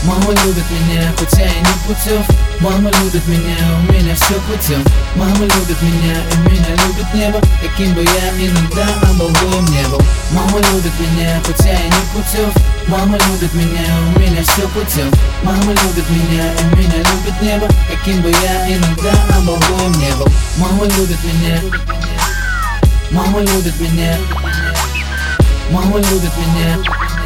Мама любит меня, хотя я не путев. Мама любит меня, у меня все путем. Мама любит меня, и меня любит небо. Каким бы я иногда обалдуем не был. Мама любит меня, хотя я не путев. Мама любит меня, у меня все путем. Мама любит меня, и меня любит небо. Каким бы я иногда обалдуем не был. Мама любит меня. Мама любит меня. Мама любит меня.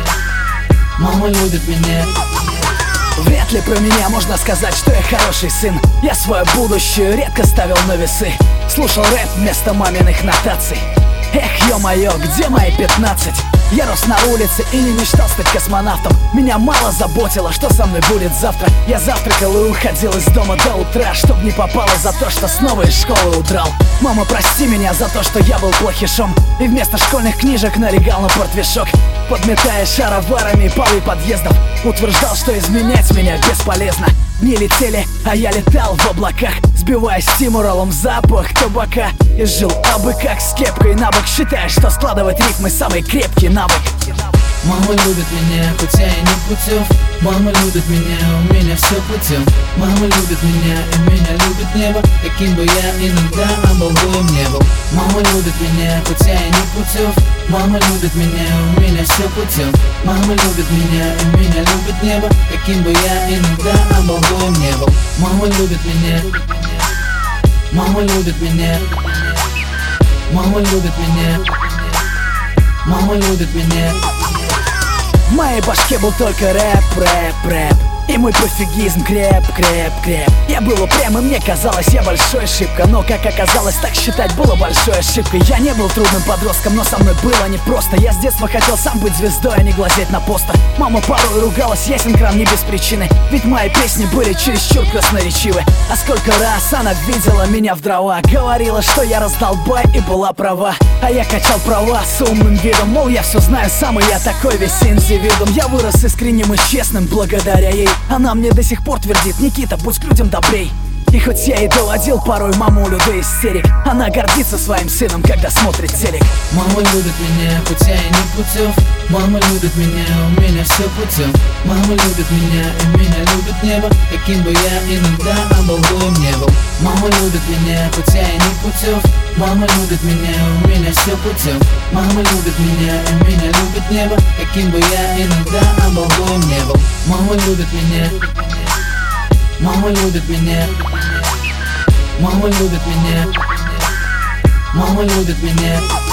Мама любит меня. Вряд ли про меня можно сказать, что я хороший сын. Я свое будущее редко ставил на весы. Слушал рэп вместо маминых нотаций. Эх, ё-моё, где мои 15? Я рос на улице и не мечтал стать космонавтом. Меня мало заботило, что со мной будет завтра. Я завтракал и уходил из дома до утра, чтоб не попало за то, что снова из школы удрал. Мама, прости меня за то, что я был плохишом и вместо школьных книжек налегал на портвишок. Подметая шароварами полы подъездов, утверждал, что изменять меня бесполезно. Дни летели, а я летал в облаках, сбивая стимуролом запах табака. И жил абы как с кепкой на бок, считая, что складывать рифмы самый крепкий навык. Мама любит меня, хотя я не путев. Мама любит меня, у меня все путем. Мама любит меня, и меня любит небо. Каким бы я иногда обалдуем не был. Мама любит меня, хотя я не путев. Мама любит меня, у меня все путем. Мама любит меня, и меня любит небо. Каким бы я иногда обалдуем не был. Мама любит меня. Мама любит меня. Мама любит меня. Мама любит меня. В моей башке был только рэп, рэп, рэп. И мой пофигизм креп, креп, креп. Я был упрям, и мне казалось, я большой ошибка. Но, как оказалось, так считать было большой ошибкой. Я не был трудным подростком, но со мной было непросто. Я с детства хотел сам быть звездой, а не глазеть на постер. Мама порой ругалась, ясен кран, не без причины. Ведь мои песни были чересчур красноречивы. А сколько раз она видела меня в дрова. Говорила, что я раздолбай, и была права. А я качал права с умным видом. Мол, я все знаю сам, и я такой весь индивидуум. Я вырос искренним и честным благодаря ей. Она мне до сих пор твердит: Никита, будь к людям добрей. И хоть я и доводил порой мамулю до истерик, она гордится своим сыном, когда смотрит телек. Мама любит меня, хотя я не путев. Мама любит меня, у меня все путем. Мама любит меня, и меня любит небо. Каким бы я иногда обалдуем не был. Мама любит меня, хотя я не путев. Мама любит меня, у меня все путем. Мама любит меня, и меня любит небо. Каким бы я иногда обалдуем не был. Мама любит меня. Мама любит меня. Мама любит меня. Мама любит меня.